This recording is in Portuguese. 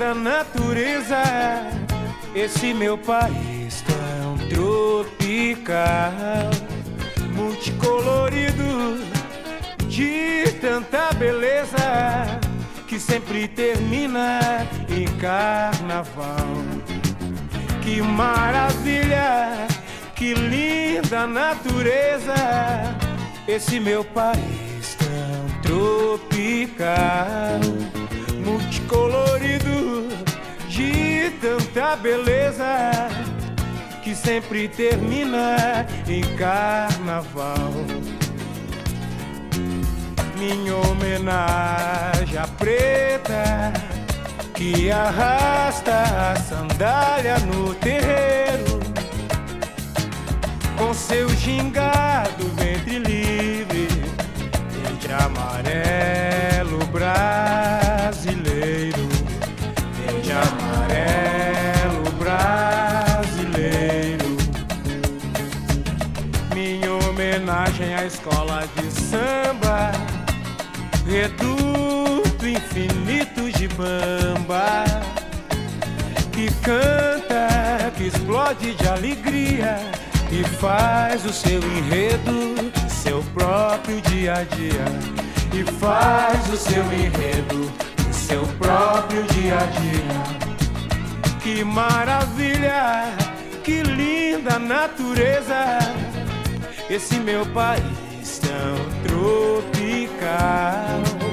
linda natureza. Esse meu país tão tropical, multicolorido, de tanta beleza, que sempre termina em carnaval. Que maravilha, que linda natureza. Esse meu país tão tropical, multicolorido, de tanta beleza, que sempre termina em carnaval. Minha homenagem à preta, que arrasta a sandália no terreiro, com seu gingado ventre livre, verde amarelo brasileiro, verde amarelo brasileiro. Minha homenagem à escola de samba, reduto infinito de bamba, que canta, que explode de alegria e faz o seu enredo, seu próprio dia a dia. E faz o seu enredo, seu próprio dia a dia. Que maravilha, que linda natureza. Esse meu país tão tropical.